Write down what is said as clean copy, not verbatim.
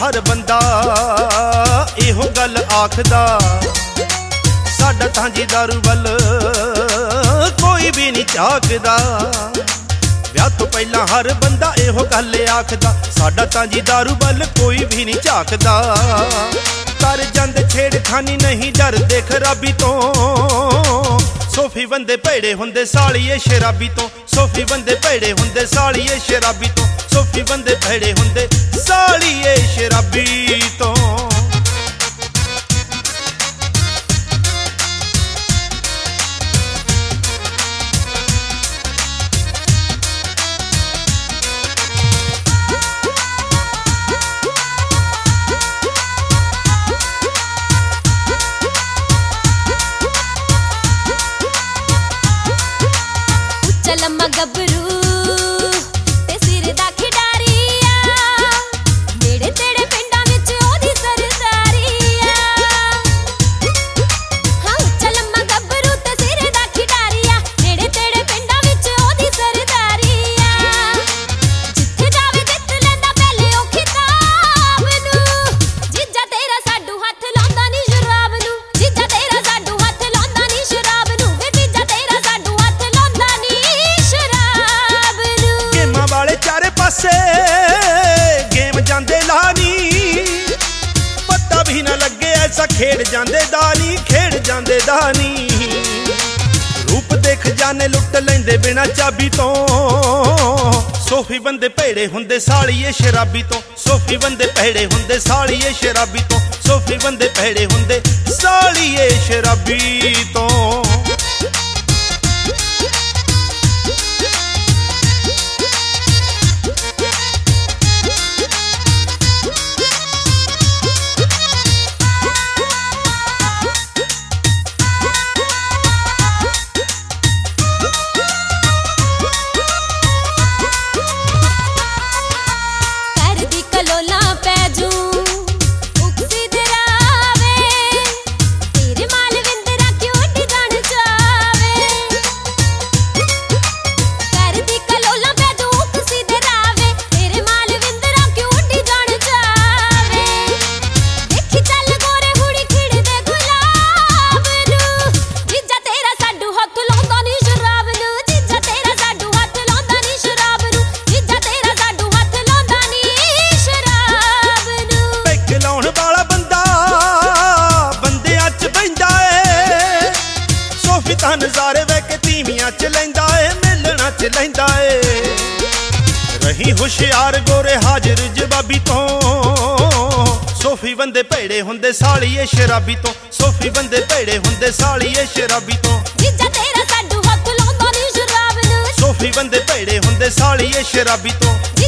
हर बंदा इहो गल आखदा, साडा तां जी दारू वल कोई भी नहीं झाकदा। विआह तो पहला हर बंदा इहो गल आखदा, साडा तां जी दारू वल कोई भी नहीं झाकदा। कर जांदे छेड़खानी नहीं डरदे खराबी तो, सोफी बंदे भैड़े हुंदे सालिए शराबी तो, सोफी बंदे भैड़े हुंदे सालिए शराबी तो, सोफी बंदे भैड़े हुंदे सालिए शराबी तो। लम्मा गबरू ते सिर दा खिडारिया, नेड़े तेड़े पिंडां विच ओदी सरदारिया। हाँ उच्चा लम्मा गबरू ते सिर दा खिडारिया, नेड़े तेड़े पिंडां विच ओदी सरदारिया। जिथे जावे जित लैंदा पहले ओ खिताब नूं, जीजा तेरा साडू हत्थ लाउंदा नी शराब नूं, जीजा तेरा साडू हत्थ लाउंदा नी शराब नूं, वे जीजा तेरा साडू हत्थ लाउंदा नी। वाले चारे पासे गेम जांदे लानी, पता भी ना लगे ऐसा खेड़ जांदे दानी, खेड़ जांदे दानी। रूप देख जाने लुट लेंदे बिना चाबी तो, सोफी बंदे भैड़े हुंदे सालिए शराबी तो, सोफी बंदे भैड़े हुंदे सालिए शराबी तो, सोफी बंदे भैड़े हुंदे सालिए शराबी तो। नज़ारे वैके तीवियां च लैंदा ए, मिलना च लैंदा ए। रही हुशियार गोरे हाजिर जवाबी तो, सोफी बंदे भैड़े हुंदे सालिए शराबी तो, सोफी बंदे भैड़े हुंदे सालिए शराबी तो। जीजा तेरा साडू हत्थ लाउंदा नी शराब नूं, सोफी बंदे भैड़े हुंदे सालिए शराबी तो।